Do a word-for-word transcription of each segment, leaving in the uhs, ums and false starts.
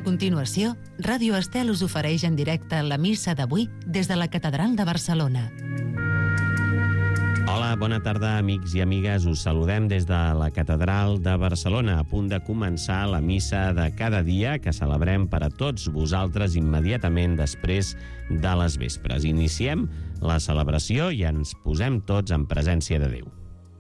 continuació, Ràdio Estel us ofereix en directe la missa d'avui des de la Catedral de Barcelona. Hola, bona tarda, amics i amigues. Us saludem des de la Catedral de Barcelona, a punt de començar la missa de cada dia que celebrem per a tots vosaltres immediatament després de les vespres. Iniciem la celebració i ens posem tots en presència de Déu.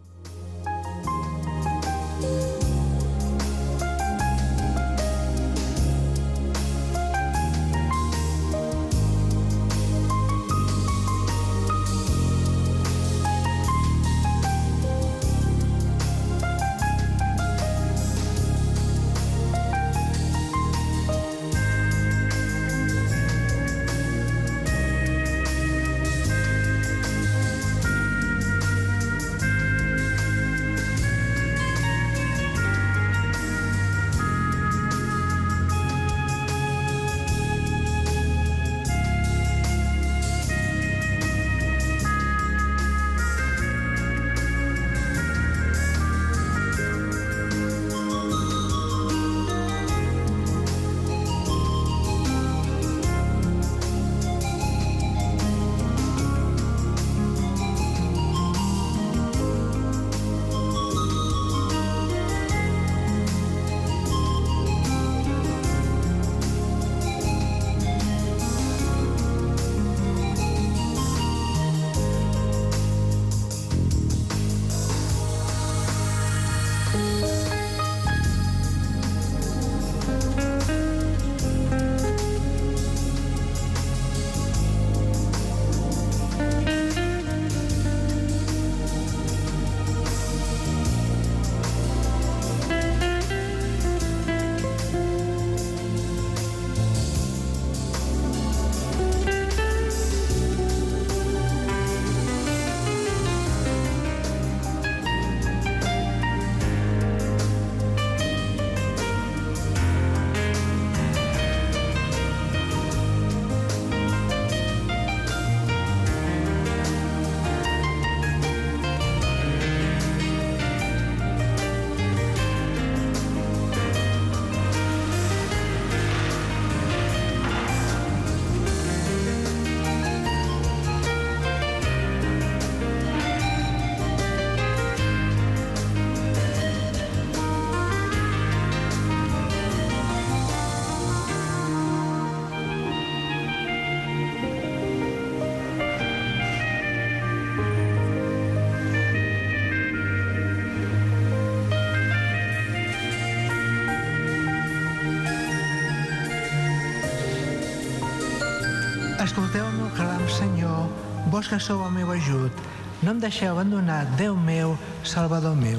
Escolteu el meu clam, Senyor, vos que sou el meu ajut. No em deixeu abandonar, Déu meu, Salvador meu.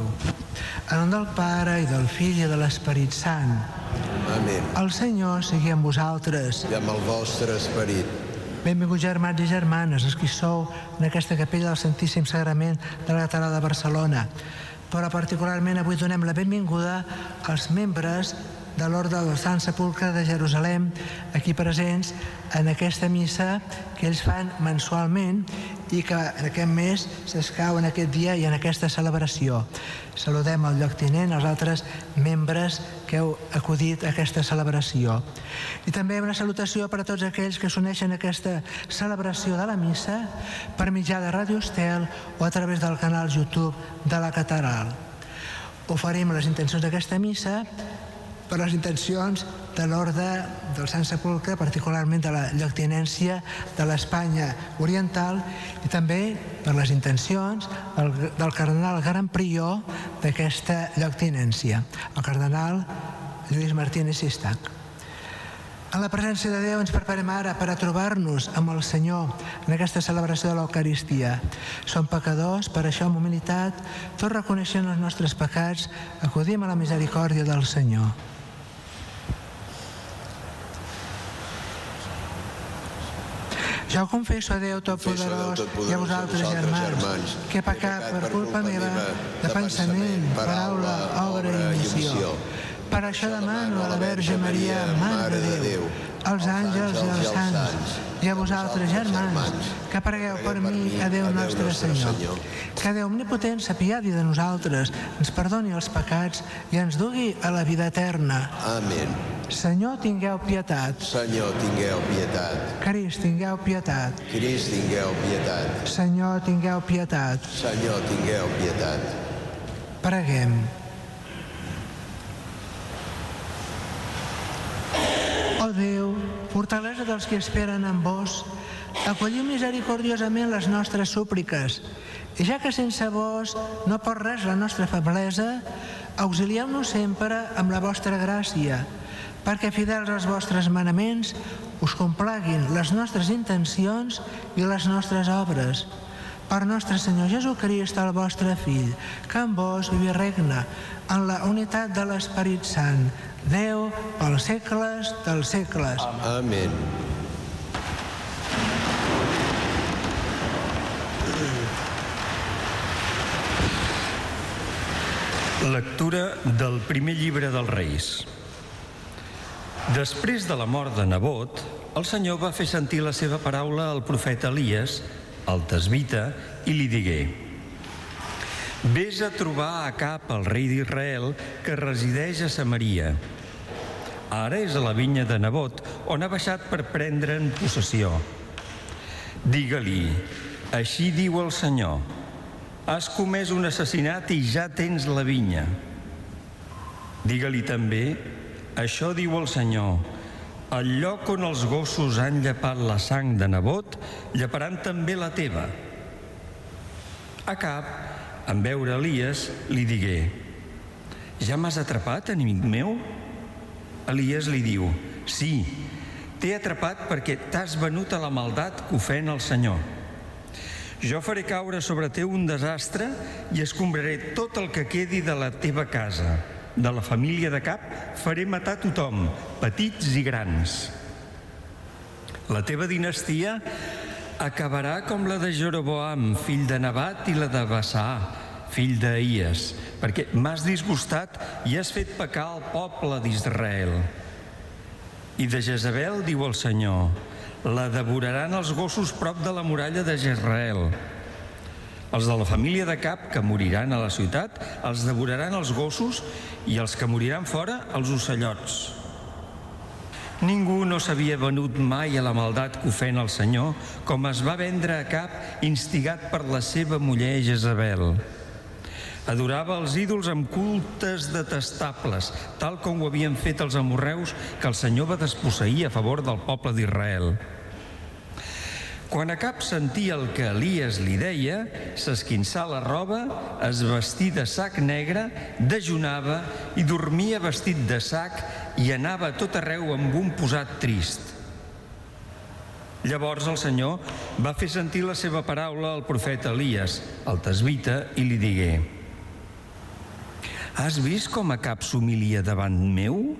En nom del Pare, i del Fill, i de l'Esperit Sant. Amén. El Senyor sigui amb vosaltres. I amb el vostre esperit. Benvinguts germans i germanes, els que sou en aquesta capella del Santíssim Sagrament de la Catedral de Barcelona. Però particularment avui donem la benvinguda als membres de l'Orde del Sant Sepulcre de Jerusalem, aquí presents en aquesta missa que ells fan mensualment i que en aquest mes s'escau en aquest dia i en aquesta celebració. Saludem el lloctinent, els altres membres que heu acudit a aquesta celebració. I també una salutació per a tots aquells que s'uneixen a aquesta celebració de la missa per mitjà de Ràdio Estel o a través del canal YouTube de la Catedral. Oferim les intencions d'aquesta missa per les intencions de l'Orde del Sant Sepulcre, particularment de la lloctinència de l'Espanya Oriental, i també per les intencions del, del cardenal Gran Prior d'aquesta lloctinència, el cardenal Lluís Martínez Sistac. En la presència de Déu ens preparem ara per a trobar-nos amb el Senyor en aquesta celebració de l'Eucaristia. Som pecadors, per això amb humilitat, tot reconeixent els nostres pecats, acudim a la misericòrdia del Senyor. Jo confesso a Déu Totpoderós i a vosaltres, germans, que he pecat per culpa meva de pensament, paraula, obra i omissió. Per això demano a la Verge Maria, Mare de Déu, als àngels i als sants, i a vosaltres, germans, que pregueu per mi a Déu nostre Senyor. Que Déu omnipotent s'apiadi de nosaltres, ens perdoni els pecats i ens dugui a la vida eterna. Amén. Senyor, tingueu pietat. Senyor, tingueu pietat. Crist, tingueu pietat. Crist, tingueu pietat. Senyor, tingueu pietat. Senyor, tingueu pietat. Preguem. Ó Déu, fortalesa dels que esperen en vos, acolliu misericordiosament les nostres súpliques, i ja que sense vos no pot res la nostra feblesa, auxilieu-nos sempre amb la vostra gràcia, perquè fidels als vostres manaments us complaguin les nostres intencions i les nostres obres. Per nostre Senyor Jesucrist, el vostre Fill, que amb vos viu i regna en la unitat de l'Esperit Sant, Déu pels segles dels segles. Amén. Lectura del primer llibre dels Reis. Després de la mort de Nabot, el Senyor va fer sentir la seva paraula al profeta Elies, el tesbita, i li digué: Ves a trobar Acab, el rei d'Israel, que resideix a Samaria. Ara és a la vinya de Nabot, on ha baixat per prendre'n possessió. Digue-li: així diu el Senyor, has comès un assassinat i ja tens la vinya. Digue-li també: això diu el Senyor, al lloc on els gossos han llepat la sang de Nabot, lleparan també la teva. Acab, en veure Elies, li digué: ja m'has atrapat, enemic meu? Elies li diu: sí, t'he atrapat perquè t'has venut a la maldat que ofèn el Senyor. Jo faré caure sobre teu un desastre i escombraré tot el que quedi de la teva casa. De la família d'Acab faré matar tothom, petits i grans. La teva dinastia acabarà com la de Jeroboam, fill de Nabat, i la de Bassà, fill d'Ahies, perquè m'has disgustat i has fet pecar el poble d'Israel. I de Jezabel, diu el Senyor, la devoraran els gossos prop de la muralla de Jezreel. Els de la família d'Acab que moriran a la ciutat els devoraran els gossos i els que moriran fora els ocellots. Ningú no s'havia venut mai a la maldat que ofèn el Senyor com es va vendre Acab, instigat per la seva muller Jezabel. Adorava els ídols amb cultes detestables, tal com ho havien fet els amorreus que el Senyor va desposseir a favor del poble d'Israel. Quan Acab sentia el que Elies li deia, s'esquinçà la roba, es vestí de sac negre, dejunava i dormia vestit de sac i anava a tot arreu amb un posat trist. Llavors el Senyor va fer sentir la seva paraula al profeta Elies, el tesbita, i li digué: has vist com Acab s'humilia davant meu?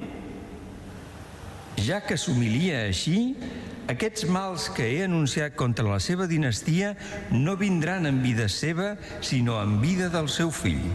Ja que s'humilia així, aquests mals que he anunciat contra la seva dinastia no vindran en vida seva, sinó en vida del seu fill.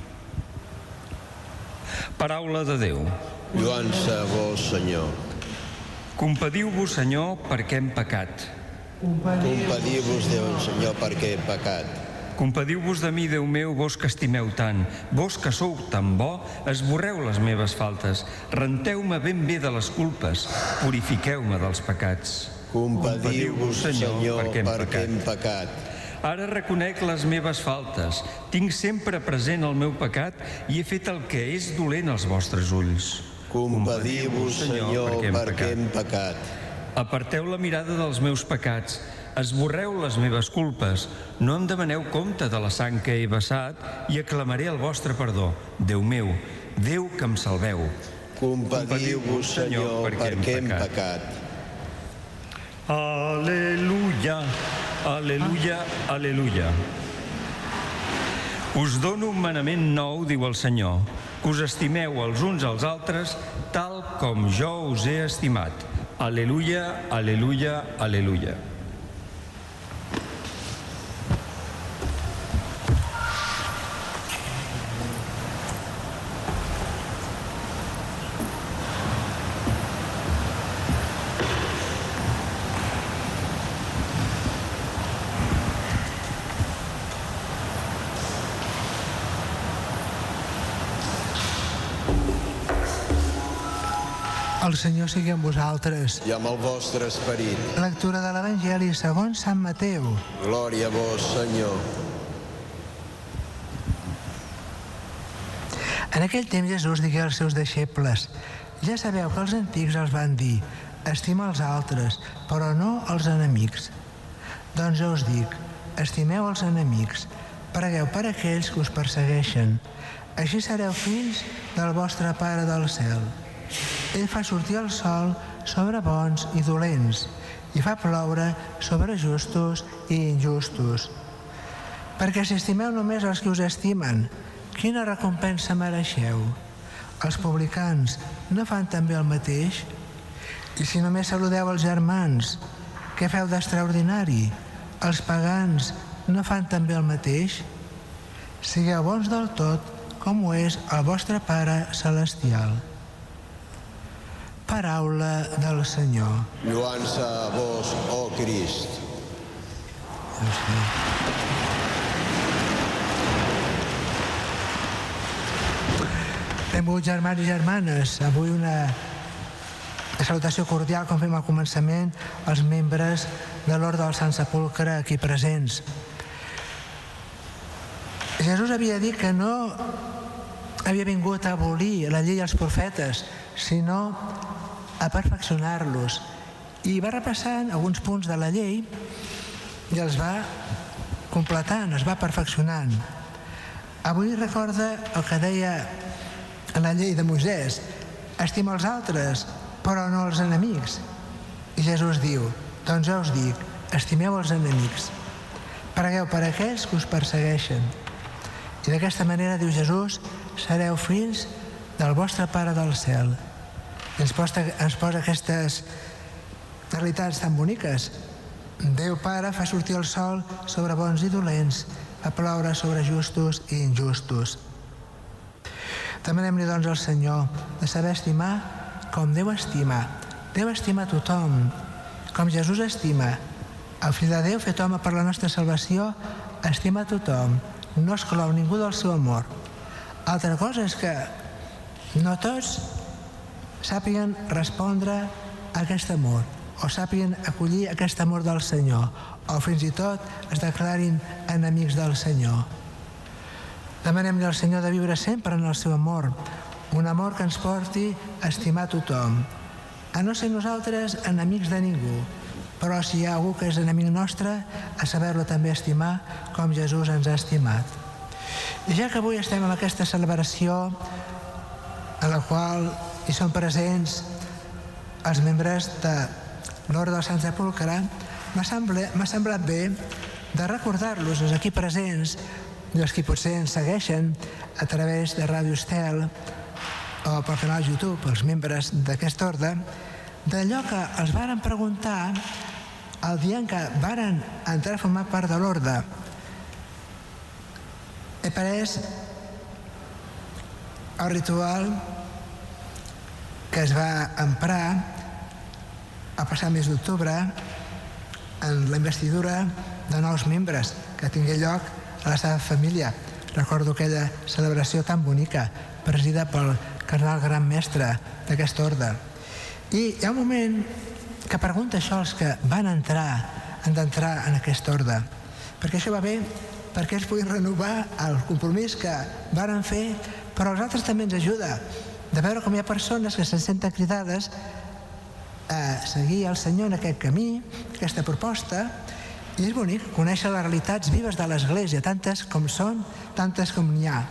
Paraula de Déu. Lloança a vos, Senyor. Compadiu-vos, Senyor, perquè hem pecat. Compadiu-vos, Déu, Senyor, perquè he pecat. Compadiu-vos de mi, Déu meu, vos que estimeu tant. Vos que sou tan bo, esborreu les meves faltes. Renteu-me ben bé de les culpes. Purifiqueu-me dels pecats. Compadiu-vos, Senyor, perquè hem, perquè hem pecat. Ara reconec les meves faltes. Tinc sempre present el meu pecat i he fet el que és dolent als vostres ulls. Compadiu-vos, Senyor, perquè hem pecat. Aparteu la mirada dels meus pecats. Esborreu les meves culpes, no em demaneu compte de la sang que he vessat i aclamaré el vostre perdó. Déu meu, Déu que em salveu. Compadiu-vos, Senyor, perquè hem pecat. Aleluia, aleluia, aleluia. Us dono un manament nou, diu el Senyor, que us estimeu els uns als altres tal com jo us he estimat. Aleluia, aleluia, aleluia. El Senyor sigui amb vosaltres. I amb el vostre esperit. Lectura de l'Evangeli segons Sant Mateu. Glòria a vos, Senyor. En aquell temps Jesús digué als seus deixebles: ja sabeu que els antics els van dir: estima els altres, però no els enemics. Doncs jo us dic: estimeu els enemics, pregueu per aquells que us persegueixen. Així sereu fills del vostre Pare del cel. Ell fa sortir el sol sobre bons i dolents i fa ploure sobre justos i injustos. Perquè si estimeu només els que us estimen, quina recompensa mereixeu? Els publicans no fan també el mateix? I si només saludeu els germans, què feu d'extraordinari? Els pagans no fan també el mateix? Sigueu bons del tot, com ho és el vostre Pare celestial. Paraula del Senyor. Lloança a vos, ó Crist. Benvolguts germans i germanes, avui una salutació cordial, com fem al començament, als membres de l'Orde del Sant Sepulcre aquí presents. Jesús havia dit que no havia vingut a abolir la llei i els profetes, sinó a perfeccionar-los. I va repassant alguns punts de la llei i els va completant, els va perfeccionant. Avui recorda el que deia en la llei de Moisès: estima els altres, però no els enemics. I Jesús diu: doncs jo us dic, estimeu els enemics. Pregueu per aquells que us persegueixen. I d'aquesta manera, diu Jesús, sereu fills del vostre Pare del cel. I ens posa, ens posa aquestes realitats tan boniques. Déu Pare fa sortir el sol sobre bons i dolents, fa ploure sobre justos i injustos. Demanem-li, doncs, al Senyor de saber estimar com Déu estima. Déu estima a tothom, com Jesús estima. El Fill de Déu, fet home per la nostra salvació, estima a tothom, no exclou ningú del seu amor. Altra cosa és que no tots sàpiguen respondre a aquest amor, o sàpiguen acollir aquest amor del Senyor, o fins i tot es declarin enemics del Senyor. Demanem-li al Senyor de viure sempre en el seu amor, un amor que ens porti a estimar tothom, a no ser nosaltres enemics de ningú, però si hi ha algú que és enemic nostre, a saber-lo també estimar com Jesús ens ha estimat. I ja que avui estem en aquesta celebració en la qual hi són presents els membres de l'Orde del Sant Sepulcre, m'ha semblat, m'ha semblat bé de recordar-los, els aquí presents, i els que potser ens segueixen a través de Ràdio Estel o pel canal YouTube, els membres d'aquest orde, d'allò que els varen preguntar el dia en què varen entrar a formar part de l'orde. He pres el ritual que es va emprar a passar mes d'octubre en la investidura de nous membres que tingué lloc a la seva família. Recordo aquella celebració tan bonica presidida pel cardenal Gran Mestre d'aquest orde. I hi ha un moment que pregunta això als que van entrar, han d'entrar en aquest orde, perquè això va bé, perquè ells puguin renovar el compromís que varen fer, però als altres també ens ajuda de veure com hi ha persones que se senten cridades a seguir el Senyor en aquest camí, aquesta proposta, i és bonic conèixer les realitats vives de l'Església, tantes com són, tantes com n'hi ha.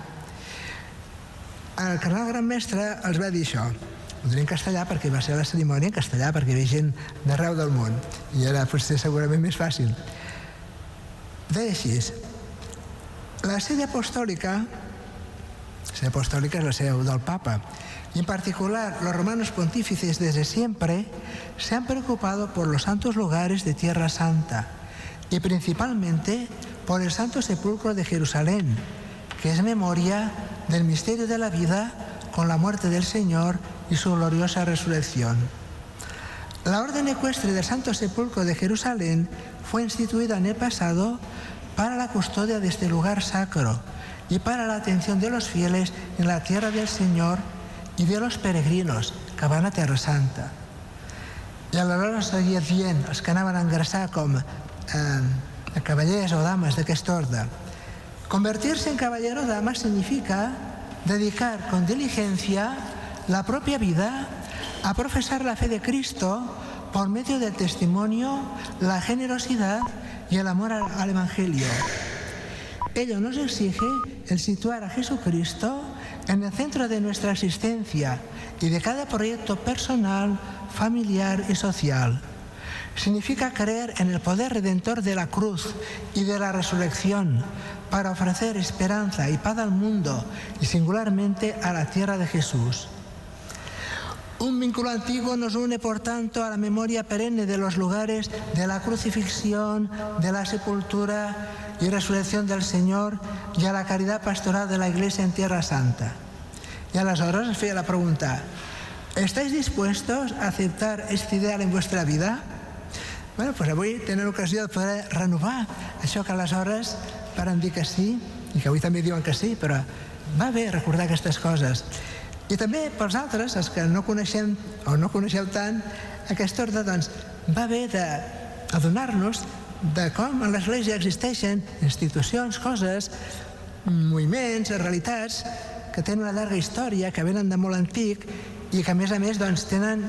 El cardenal Gran Mestre els va dir això. Ho diré en castellà perquè va ser la cerimònia en castellà, perquè hi havia gent d'arreu del món, i era potser segurament més fàcil. Deia així: la sede apostòlica, la sede apostòlica és la seu del Papa, y en particular los romanos pontífices desde siempre se han preocupado por los santos lugares de Tierra Santa y principalmente por el Santo Sepulcro de Jerusalén, que es memoria del misterio de la vida con la muerte del Señor y su gloriosa resurrección. La Orden Ecuestre del Santo Sepulcro de Jerusalén fue instituida en el pasado para la custodia de este lugar sacro y para la atención de los fieles en la tierra del Señor y de los peregrinos, que van a Terra Santa. I aleshores seguia dient els que anaven a ingressar com eh, cavallers o dames d'aquest orde. Convertirse en caballero o dama significa dedicar con diligencia la propia vida a profesar la fe de Cristo por medio del testimonio, la generosidad y el amor al Evangelio. Ello nos exige el situar a Jesucristo en el centro de nuestra existencia y de cada proyecto personal, familiar y social. Significa creer en el poder redentor de la cruz y de la resurrección para ofrecer esperanza y paz al mundo y singularmente a la tierra de Jesús. Un vínculo antiguo nos une, por tanto, a la memoria perenne de los lugares de la crucifixión, de la sepultura y resurrección del Señor y a la caridad pastoral de la Iglesia en Tierra Santa. Y aleshores es feia la pregunta: ¿estáis dispuestos a aceptar este ideal en vuestra vida? Bueno, pues avui tenen ocasió de poder renovar això que aleshores varen dir que sí, i que avui també diuen que sí, però va bé recordar aquestes coses. I també pels altres, els que no coneixem o no coneixeu tant aquest ordre, doncs va bé d'adonar-nos de com a l'Església existeixen institucions, coses, moviments, realitats que tenen una llarga història, que venen de molt antic i que a més a més doncs, tenen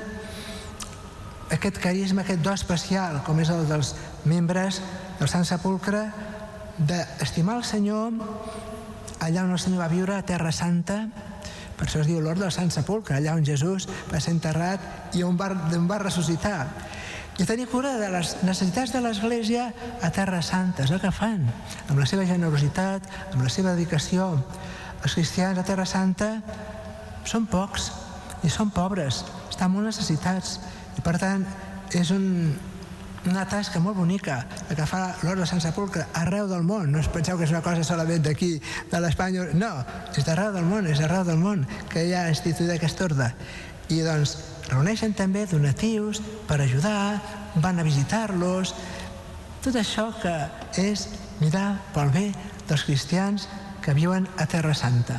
aquest carisma, aquest do especial, com és el dels membres del Sant Sepulcre, d'estimar el Senyor allà on el Senyor va viure, a Terra Santa. Per això es diu l'Hort del Sant Sepulcre, allà on Jesús va ser enterrat i on va, on va ressuscitar. I tenir cura de les necessitats de l'Església a Terra Santa, és el que fan, amb la seva generositat, amb la seva dedicació. Els cristians a Terra Santa són pocs i són pobres, estan molt necessitats. I per tant, és un, una tasca molt bonica la que fa l'Hort del Sant Sepulcre arreu del món. No us penseu que és una cosa solament d'aquí, de l'Espanya. No, és d'arreu del món, és d'arreu del món que hi ha instituït aquest ordre. I doncs reuneixen també donatius per ajudar, van a visitar-los, tot això que és mirar pel bé dels cristians que viuen a Terra Santa.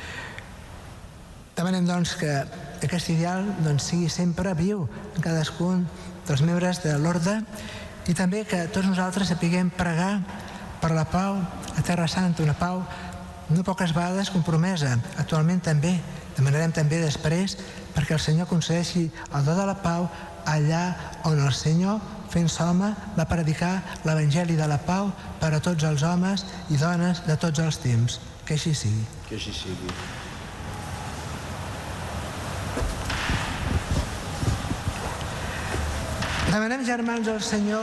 Demanem doncs que aquest ideal doncs, sigui sempre viu en cadascun dels membres de l'orde i també que tots nosaltres sapiguem pregar per la pau a Terra Santa, una pau no poques vegades compromesa. Actualment també demanarem també després perquè el Senyor concedeixi el do de la pau allà on el Senyor, fent-se home, va predicar l'Evangeli de la pau per a tots els homes i dones de tots els temps. Que així sigui. Que així sigui. Demanem, germans, al Senyor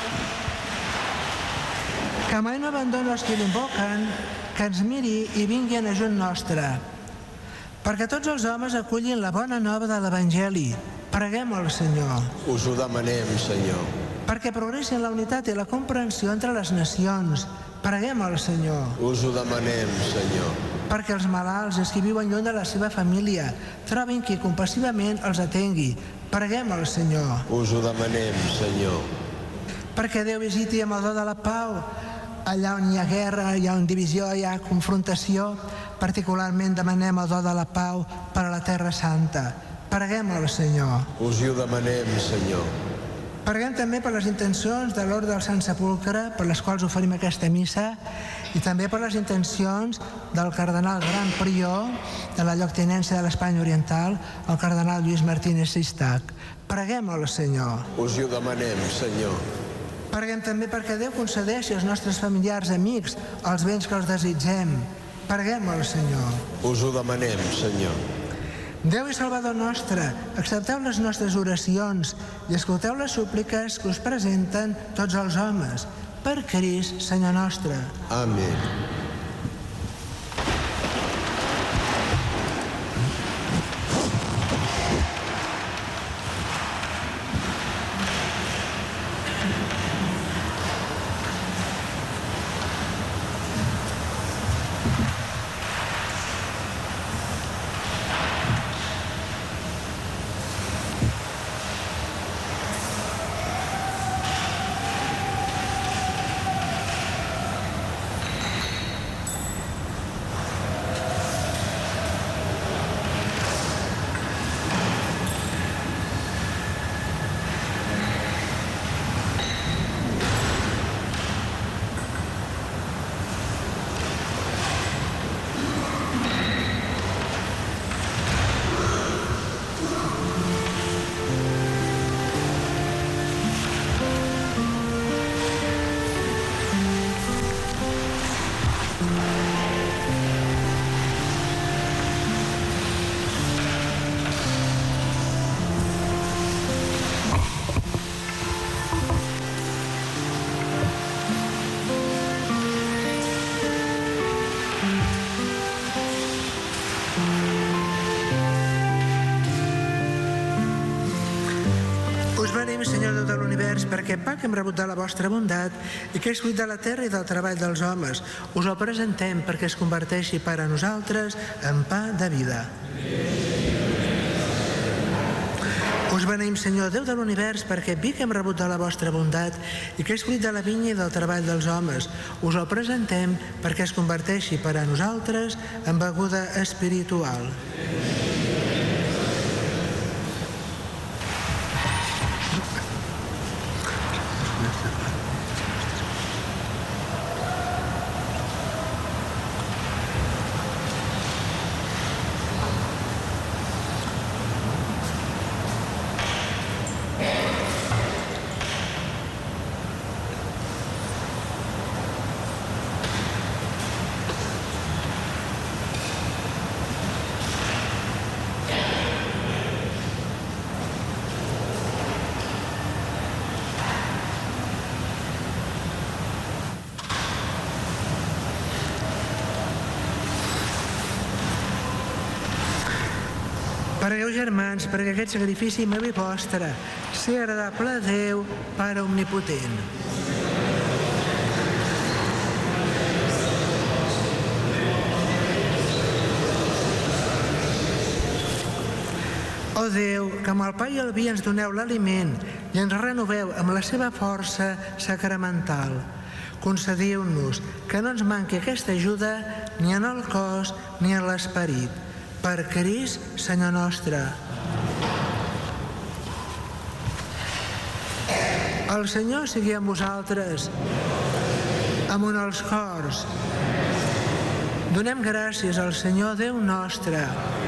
que mai no abandoni els que l'invoquen, que ens miri i vingui en ajut nostre, perquè tots els homes acullin la bona nova de l'Evangeli. Preguem al Senyor. Us ho demanem, Senyor. Perquè progressin la unitat i la comprensió entre les nacions. Preguem al Senyor. Us ho demanem, Senyor. Perquè els malalts, els que viuen lluny de la seva família, trobin qui compassivament els atengui. Preguem al Senyor. Us ho demanem, Senyor. Perquè Déu visiti amb el do de la pau allà on hi ha guerra, allà on divisió, hi ha confrontació. Particularment demanem el do de la pau per a la Terra Santa. Preguem al Senyor. Us ho demanem, Senyor. Preguem també per les intencions de l'Orde del Sant Sepulcre, per les quals oferim aquesta missa, i també per les intencions del cardenal Gran Prior de la lloctinència de l'Espanya Oriental, el cardenal Lluís Martínez Sistac. Preguem al Senyor. Us ho demanem, Senyor. Preguem també perquè Déu concedeixi als nostres familiars, amics, els béns que els desitgem. Preguem al Senyor. Us ho demanem, Senyor. Déu i Salvador nostre, accepteu les nostres oracions i escolteu les súpliques que us presenten tots els homes. Per Crist, Senyor nostre. Amén. beneïm, Senyor Déu de l'univers, per aquest pa que hem rebut de la vostra bondat i que és fruit de la terra i del treball dels homes. Us el presentem perquè es converteixi per a nosaltres en pa de vida. Us beneïm, Senyor Déu de l'univers, per aquest vi que hem rebut de la vostra bondat i que és fruit de la vinya i del treball dels homes. Us el presentem perquè es converteixi per a nosaltres en beguda espiritual. Pregueu, germans, perquè aquest sacrifici meu i vostre sigui agradable a Déu, Pare Omnipotent. Ó Déu, que amb el pa i el vi ens doneu l'aliment i ens renoveu amb la seva força sacramental, concediu-nos que no ens manqui aquesta ajuda ni en el cos ni en l'esperit. Per Crist, Senyor nostre. El Senyor sigui amb vosaltres, amunt els cors. Donem gràcies al Senyor Déu nostre.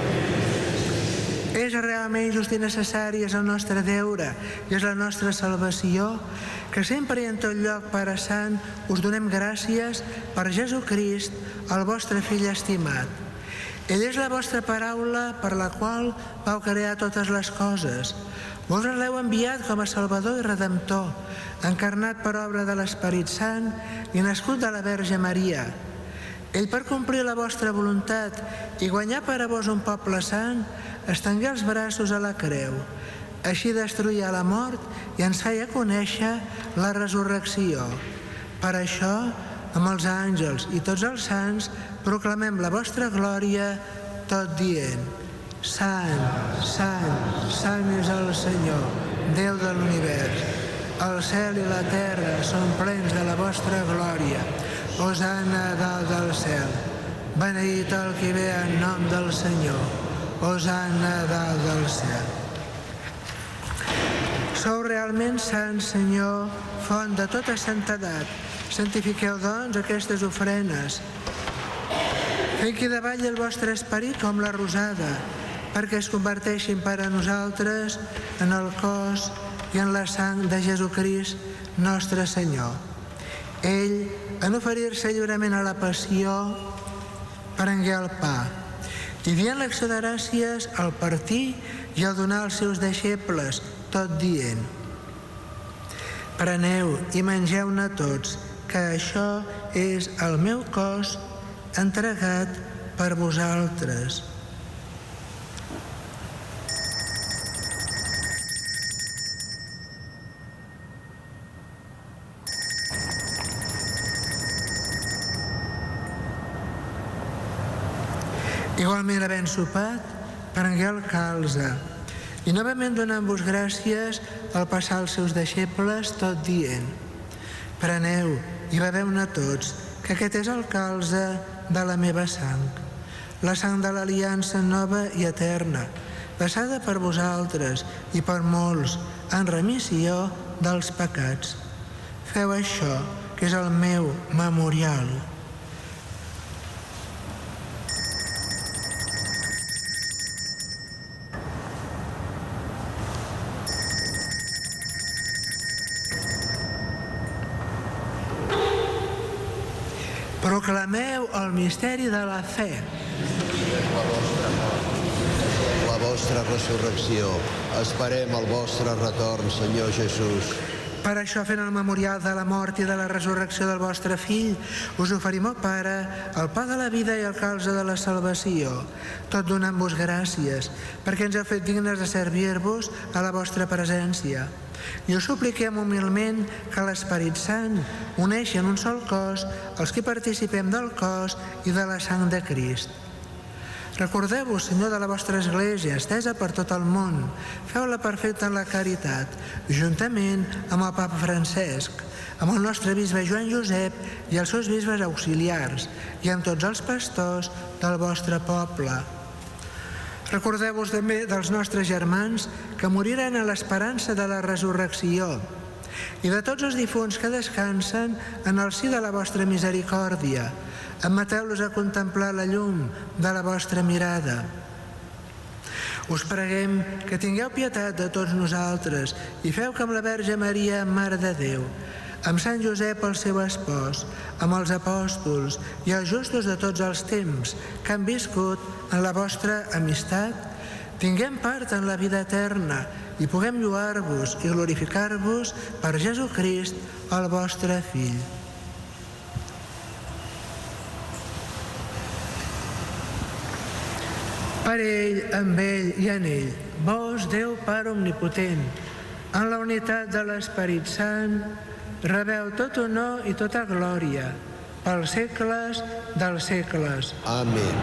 És realment just i necessari, és el nostre deure i és la nostra salvació, que sempre i en tot lloc, Pare Sant, us donem gràcies per Jesucrist, el vostre Fill estimat. Ell és la vostra paraula per la qual vau crear totes les coses. Vosaltres l'heu enviat com a Salvador i Redemptor, encarnat per obra de l'Esperit Sant i nascut de la Verge Maria. Ell, per complir la vostra voluntat i guanyar per a vos un poble sant, estengué els braços a la creu. Així destruïa la mort i ens feia conèixer la resurrecció. Per això, amb els àngels i tots els sants, proclamem la vostra glòria, tot dient: Sant, Sant, Sant és el Senyor, Déu de l'univers. El cel i la terra són plens de la vostra glòria. Hosanna a dalt del cel. Beneït el qui ve en nom del Senyor. Hosanna a dalt del cel. Sou realment sants, Senyor, font de tota santedat. Santifiqueu, doncs, aquestes ofrenes. Fent que davalli el vostre esperit com la rosada, perquè es converteixin per a nosaltres en el cos i en la sang de Jesucrist, nostre Senyor. Ell, en oferir-se lliurement a la passió, prengué el pa, i dient l'acció de gràcies al partir i al donar als seus deixebles, tot dient: Preneu i mengeu-ne tots, que això és el meu cos entregat per vosaltres. Igualment, havent sopat, prengué el calze i novament donant-vos gràcies al passar als seus deixebles, tot dient: Preneu i beveu-ne tots, que aquest és el calze de la meva sang, la sang de l'aliança nova i eterna, vessada per vosaltres i per molts en remissió dels pecats. Feu això, que és el meu memorial. Proclameu el misteri de la fe. La vostra mort, la vostra resurrecció. Esperem el vostre retorn, Senyor Jesús. Per això, fent el memorial de la mort i de la resurrecció del vostre Fill, us oferim, ó Pare, el pa de la vida i el calze de la salvació, tot donant-vos gràcies, perquè ens heu fet dignes de servir-vos a la vostra presència. I us supliquem humilment que l'Esperit Sant uneixi en un sol cos els que participem del cos i de la sang de Crist. Recordeu-vos, Senyor, de la vostra Església, estesa per tot el món. Feu-la perfecta en la caritat, juntament amb el Papa Francesc, amb el nostre bisbe Joan Josep i els seus bisbes auxiliars, i amb tots els pastors del vostre poble. Recordeu-vos també dels nostres germans que moriran a l'esperança de la resurrecció i de tots els difunts que descansen en el si de la vostra misericòrdia. Admeteu-los a contemplar la llum de la vostra mirada. Us preguem que tingueu pietat de tots nosaltres i feu que amb la Verge Maria, Mare de Déu, amb Sant Josep, el seu espòs, amb els apòstols i els justos de tots els temps que han viscut en la vostra amistat, tinguem part en la vida eterna i puguem lloar-vos i glorificar-vos per Jesucrist, el vostre Fill. Per ell, amb ell i en ell, vos, Déu Pare Omnipotent, en la unitat de l'Esperit Sant, rebeu tot honor i tota glòria, pels segles dels segles. Amén.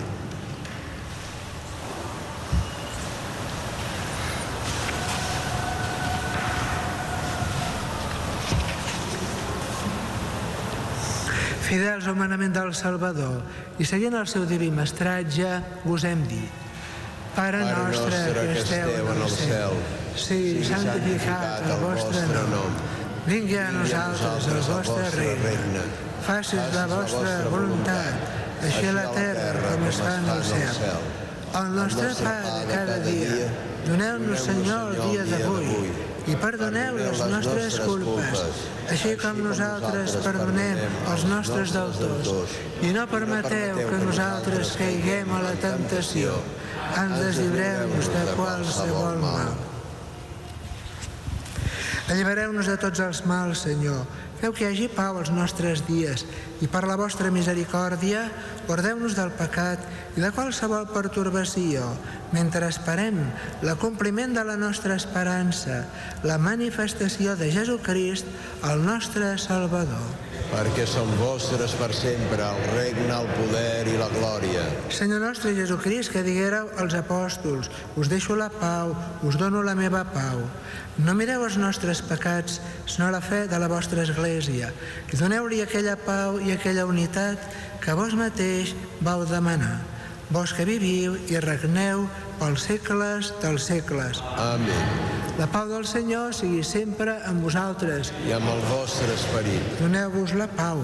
Fidels al manament del Salvador i seguint el seu diví mestratge, us hem dit: Pare nostre que esteu en el cel, sigui santificat el vostre nom. Vingui a nosaltres el vostre regne. Facis la vostra voluntat, així a la terra com es fa en el cel. El nostre pa de cada dia, doneu-nos, Senyor, el dia d'avui, i perdoneu les nostres culpes, així com nosaltres perdonem els nostres deutors. I no permeteu que nosaltres caiguem a la tentació. Ens lliureu-nos de qualsevol mal. Allibereu-nos de tots els mals, Senyor. Feu que hi hagi pau als nostres dies i per la vostra misericòrdia guardeu-nos del pecat i de qualsevol pertorbació, mentre esperem l'acompliment de la nostra esperança, la manifestació de Jesucrist, el nostre Salvador. Perquè són vostres per sempre el regne, el poder i la glòria. Senyor nostre Jesucrist, que diguéreu als apòstols: us deixo la pau, us dono la meva pau. No mireu els nostres pecats, sinó la fe de la vostra Església, i doneu-li aquella pau i aquella unitat que vos mateix vau demanar. Vos que viviu i regneu pels segles dels segles. Amén. La pau del Senyor sigui sempre amb vosaltres. I amb el vostre esperit. Doneu-vos la pau.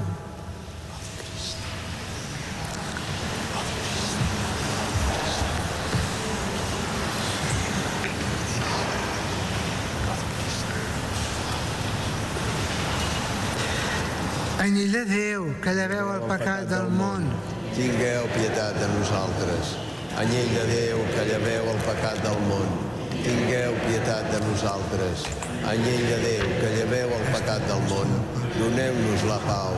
Anyell de Déu, que lleveu el pecat del món, tingueu pietat de nosaltres. Anyell de Déu, que lleveu el pecat del món, tingueu pietat de nosaltres. Anyell de Déu, que lleveu el pecat del món, doneu-nos la pau.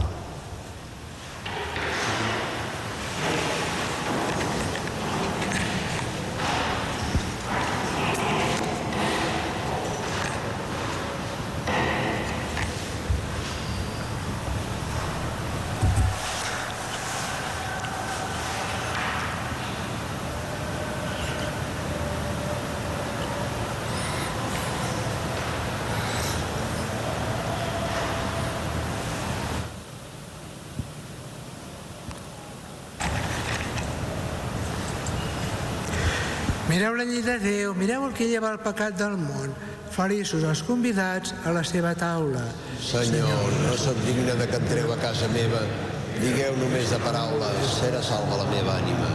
Mireu la llei de Déu, mireu el que lleva el pecat del món. Feliços els convidats a la seva taula. Senyor, no sóc digne de que entreu a casa meva. Digueu només de paraules, serà salva la meva ànima.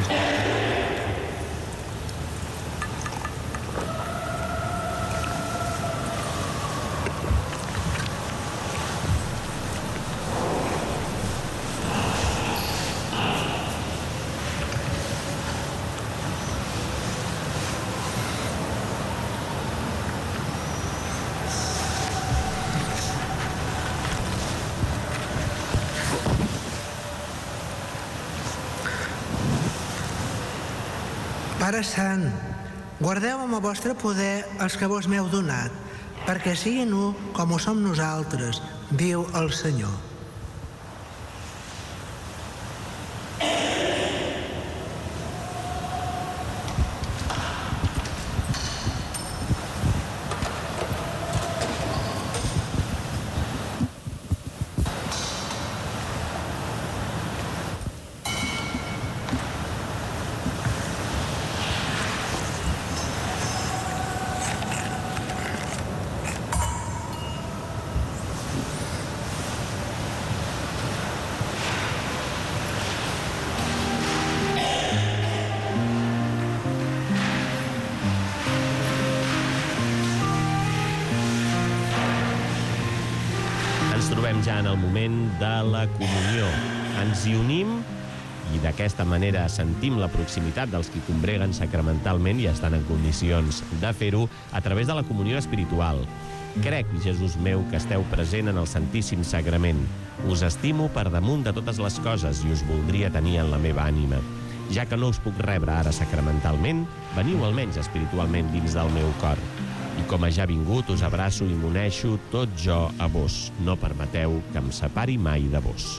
Pare Sant, guardeu amb el vostre poder els que vos m'heu donat, perquè siguin u com ho som nosaltres, diu el Senyor. Ja en el moment de la comunió. Ens hi unim i d'aquesta manera sentim la proximitat dels qui combreguen sacramentalment i estan en condicions de fer-ho a través de la comunió espiritual. Crec, Jesús meu, que esteu present en el Santíssim Sagrament. Us estimo per damunt de totes les coses i us voldria tenir en la meva ànima. Ja que no us puc rebre ara sacramentalment, veniu almenys espiritualment dins del meu cor. I com a ja vingut, us abraço i m'uneixo tot jo a vos. No permeteu que em separi mai de vos.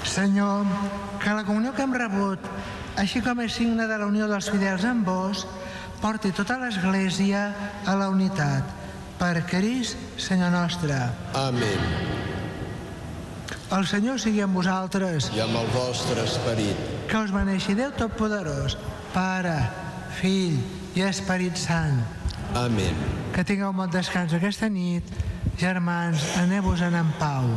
Senyor, que la comunió que hem rebut, així com és signe de la unió dels fidels amb vos, porti tota l'Església a la unitat. Per Crist, Senyor nostre. Amén. El Senyor sigui amb vosaltres. I amb el vostre esperit. Que us beneixi Déu Totpoderós, Pare, Fill i Esperit Sant. Amén. Que tingueu molt descans aquesta nit. Germans, aneu-vos-en en pau.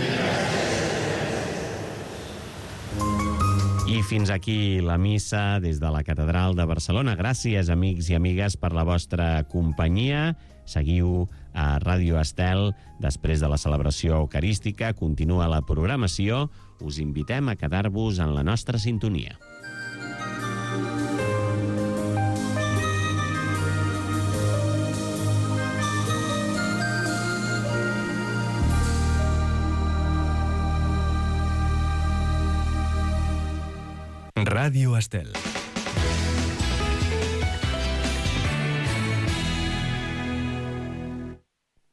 I fins aquí la missa des de la Catedral de Barcelona. Gràcies, amics i amigues, per la vostra companyia. Seguiu a Ràdio Estel. Després de la celebració eucarística, continua la programació. Us invitem a quedar-vos en la nostra sintonia. Ràdio Estel.